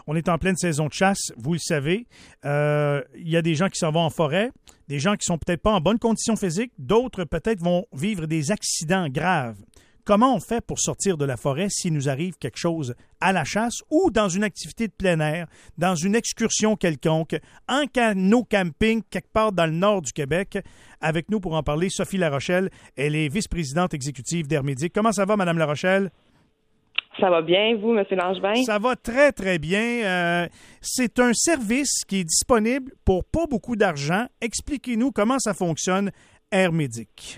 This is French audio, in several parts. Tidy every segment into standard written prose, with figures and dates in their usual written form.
On est en pleine saison de chasse, vous le savez. Il y a des gens qui s'en vont en forêt, des gens qui sont peut-être pas en bonne condition physique, d'autres peut-être vont vivre des accidents graves. Comment on fait pour sortir de la forêt s'il nous arrive quelque chose à la chasse ou dans une activité de plein air, dans une excursion quelconque, en canot-camping quelque part dans le nord du Québec? Avec nous pour en parler, Sophie Larochelle. Elle est vice-présidente exécutive d'Airmédic. Comment ça va, Madame Larochelle? Ça va bien, vous, M. Langevin? Ça va très, très bien. C'est un service qui est disponible pour pas beaucoup d'argent. Expliquez-nous comment ça fonctionne, Airmédic.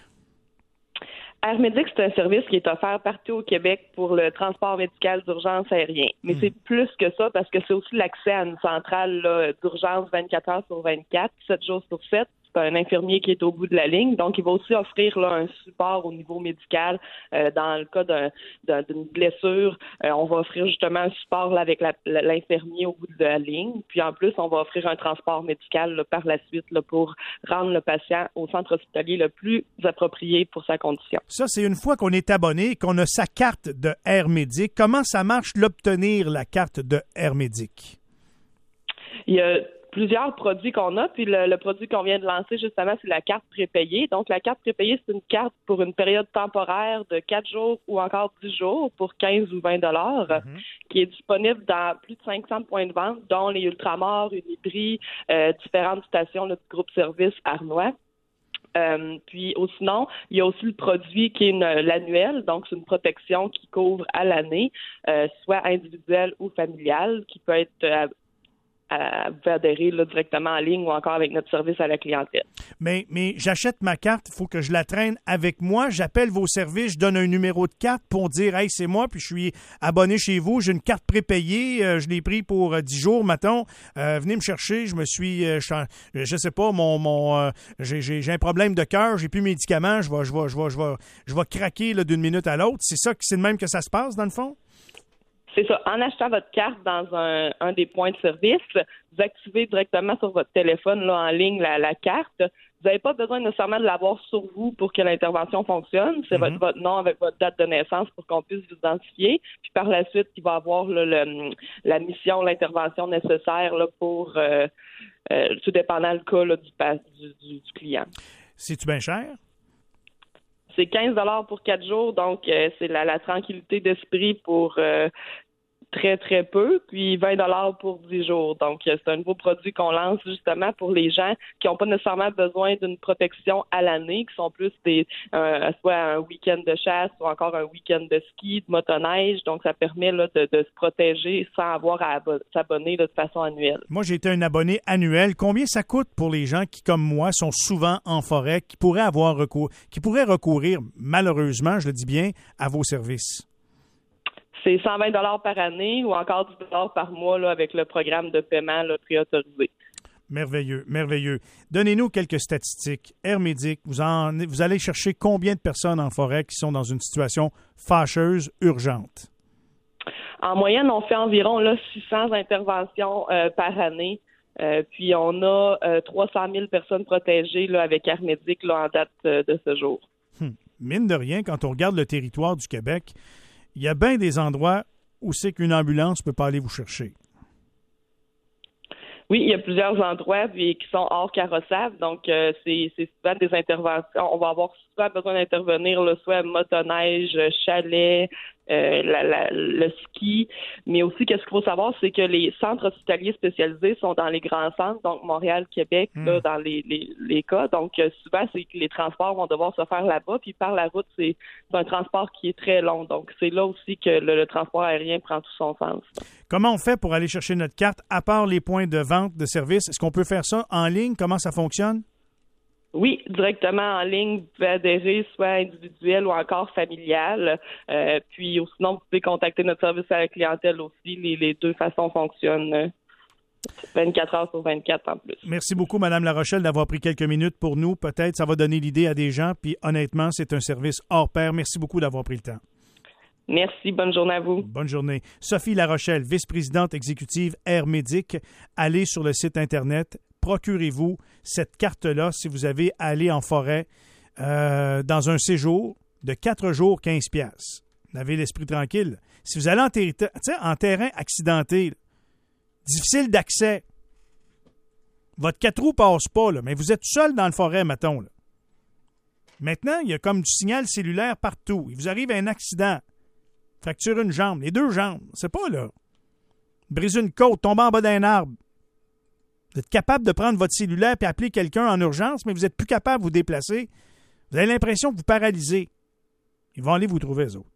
Airmédic, c'est un service qui est offert partout au Québec pour le transport médical d'urgence aérien. Mais c'est plus que ça parce que c'est aussi l'accès à une centrale là, d'urgence 24 heures sur 24, 7 jours sur 7. C'est un infirmier qui est au bout de la ligne. Donc, il va aussi offrir là, un support au niveau médical. Dans le cas d'une blessure, on va offrir justement un support là, avec l'infirmier au bout de la ligne. Puis en plus, on va offrir un transport médical là, par la suite là, pour rendre le patient au centre hospitalier le plus approprié pour sa condition. Ça, c'est une fois qu'on est abonné, qu'on a sa carte de Airmédic. Comment ça marche l'obtenir, la carte de Airmédic? Il y a plusieurs produits qu'on a, puis le produit qu'on vient de lancer, justement, c'est la carte prépayée. Donc, la carte prépayée, c'est une carte pour une période temporaire de 4 jours ou encore 10 jours pour 15 ou 20 $ qui est disponible dans plus de 500 points de vente, dont les Ultramar, Unibri, différentes stations là, du groupe service Arnois. Puis sinon, il y a aussi le produit qui est l'annuel, donc c'est une protection qui couvre à l'année, soit individuelle ou familiale, qui peut être vous pouvez adhérer là, directement en ligne ou encore avec notre service à la clientèle. Mais j'achète ma carte, il faut que je la traîne avec moi. J'appelle vos services, je donne un numéro de carte pour dire « Hey, c'est moi, puis je suis abonné chez vous, j'ai une carte prépayée, je l'ai pris pour 10 jours, mettons. Venez me chercher, je me suis, je sais pas, j'ai un problème de cœur, j'ai plus de médicaments, je vais craquer là, d'une minute à l'autre. C'est de même que ça se passe, dans le fond? » C'est ça. En achetant votre carte dans un des points de service, vous activez directement sur votre téléphone là, en ligne la carte. Vous n'avez pas besoin nécessairement de l'avoir sur vous pour que l'intervention fonctionne. C'est votre nom avec votre date de naissance pour qu'on puisse vous identifier. Puis par la suite, il va avoir là, la mission, l'intervention nécessaire là, pour tout dépendant le cas là, du client. C'est-tu bien cher? C'est 15 $ pour 4 jours, donc c'est la tranquillité d'esprit pour très, très peu, puis 20 $ pour 10 jours. Donc, c'est un nouveau produit qu'on lance justement pour les gens qui n'ont pas nécessairement besoin d'une protection à l'année, qui sont plus soit un week-end de chasse ou encore un week-end de ski, de motoneige. Donc, ça permet là, de se protéger sans avoir à s'abonner là, de façon annuelle. Moi, j'ai été un abonné annuel. Combien ça coûte pour les gens qui, comme moi, sont souvent en forêt, qui pourraient recourir, malheureusement, je le dis bien, à vos services? C'est 120 $ par année ou encore 10 $ par mois là, avec le programme de paiement là, préautorisé. Merveilleux, merveilleux. Donnez-nous quelques statistiques. Airmédic, vous allez chercher combien de personnes en forêt qui sont dans une situation fâcheuse, urgente? En moyenne, on fait environ là, 600 interventions par année. Puis on a 300 000 personnes protégées là, avec Airmédic là, en date de ce jour. Mine de rien, quand on regarde le territoire du Québec, il y a bien des endroits où c'est qu'une ambulance ne peut pas aller vous chercher. Oui, il y a plusieurs endroits qui sont hors carrossable. Donc, c'est souvent des interventions. On va avoir souvent besoin d'intervenir, là, soit motoneige, chalet, le ski. Mais aussi, qu'est-ce qu'il faut savoir, c'est que les centres hospitaliers spécialisés sont dans les grands centres, donc Montréal, Québec, là, dans les cas. Donc, souvent, c'est que les transports vont devoir se faire là-bas. Puis par la route, c'est un transport qui est très long. Donc, c'est là aussi que le transport aérien prend tout son sens. Comment on fait pour aller chercher notre carte, à part les points de vente de services? Est-ce qu'on peut faire ça en ligne? Comment ça fonctionne? Oui, directement en ligne, vous pouvez adhérer soit individuel ou encore familial. Puis sinon, vous pouvez contacter notre service à la clientèle aussi. Les deux façons fonctionnent 24 heures sur 24 en plus. Merci beaucoup, Mme Larochelle, d'avoir pris quelques minutes pour nous. Peut-être ça va donner l'idée à des gens. Puis honnêtement, c'est un service hors pair. Merci beaucoup d'avoir pris le temps. Merci. Bonne journée à vous. Bonne journée. Sophie Larochelle, vice-présidente exécutive Airmédic. Allez sur le site Internet. Procurez-vous cette carte-là si vous avez à aller en forêt dans un séjour de 4 jours, 15 $. Vous avez l'esprit tranquille. Si vous allez en terrain accidenté, difficile d'accès. Votre 4 roues passe pas, là, mais vous êtes seul dans le forêt, mettons. Là. Maintenant, il y a comme du signal cellulaire partout. Il vous arrive un accident. Fracture une jambe, les 2 jambes. C'est pas là. Briser une côte, tomber en bas d'un arbre. Vous êtes capable de prendre votre cellulaire et appeler quelqu'un en urgence, mais vous n'êtes plus capable de vous déplacer. Vous avez l'impression que vous paralysez. Ils vont aller vous trouver, eux autres.